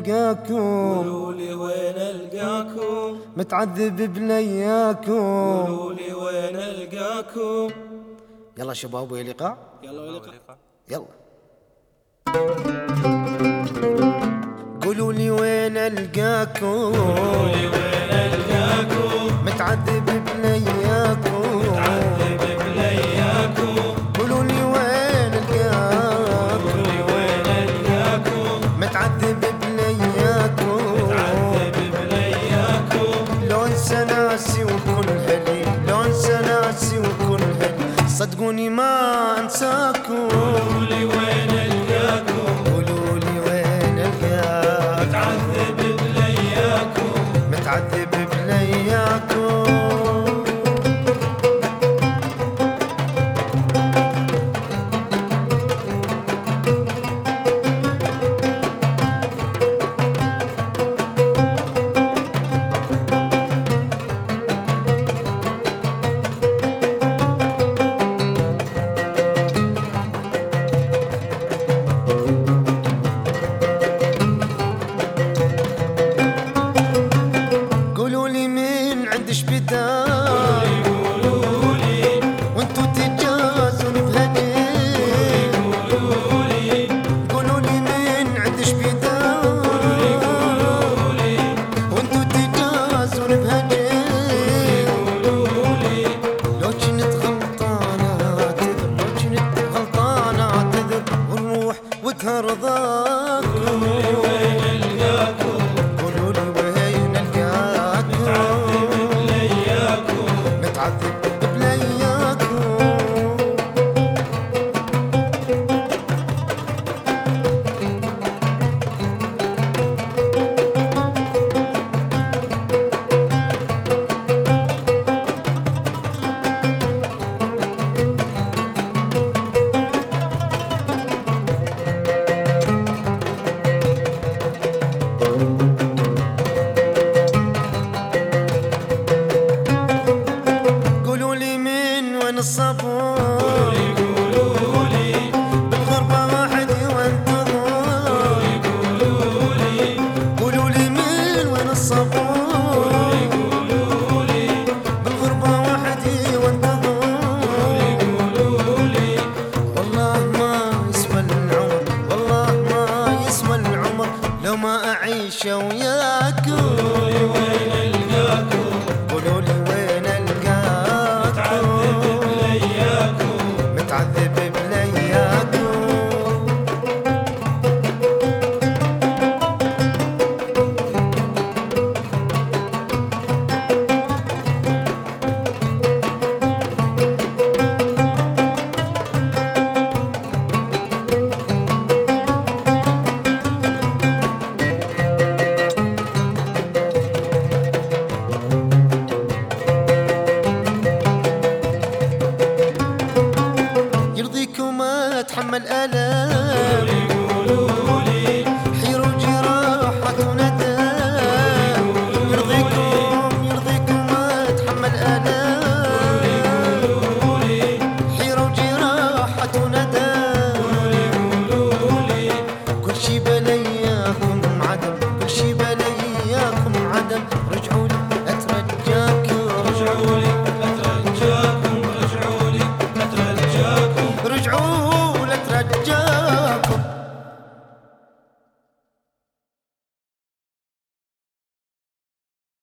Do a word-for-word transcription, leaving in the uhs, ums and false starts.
القاكم؟ قولوا لي وين القاكم؟ متعذب بلياكم. قولوا لي وين القاكم؟ يلا شباب ويا لقاء. يلا ويا لقاء. يلا قولوا لي وين القاكم؟ قولوا لي وين القاكم؟ متعذب بلياكم. متعذب بلياكم. قولوا لي وين القاكم؟ قولوا لي وين القاكم؟ متعذب بلياكم. متعذب بلياكم. لو انسى ناسي وكل هلي، لو انسى ناسي وكل هلي، صدقوني ما انساكم. قولوا لي وين القاكم؟ قولوا لي وين القاكم؟ متعذب بلياكم. متعذب بلياكم. قولوا لي من عندش بدال، قولوا لي وانتو تجازون بهدي. قولوا لي قولوا لي من عندش بدال، وانتو تجازون بهدي. قولوا لي لو جنت غلطانة اعتذر، لو جنت غلطانة اعتذر، والروح وترضاكم. قولوا لي وين القاكم؟ قولوا لي وين القاكم؟ بلياكم. متعذب بلياكم. قولوا لي من وين الصبر؟ قولوا لي بالغربة وحدي وانتظر. قولوا لي قولوا لي من وين الصبر؟ قولوا لي بالغربة وحدي وانتظر. قولوا لي والله ما يسوى العمر، والله ما يسوى العمر لو ما أعيش وياكم. قولوا لي وين القاكم؟ قولوا لي وين القاكم؟ متعذب بلياكم. متعذب بلياكم. يرضيكم اتحمل الام، قولوا لي حير وجراحة وندى. يرضيكم يرضيكم اتحمل الام، قولوا لي حير وجراحة وندى. قولوا لي كل شي بلياكم عدم، كل شي بلياكم عدم. رجعوا لي اترجاكم. رجعوا لي أترجاكم. رجعوا لي أترجاكم. رجعوا لي اترجاكم.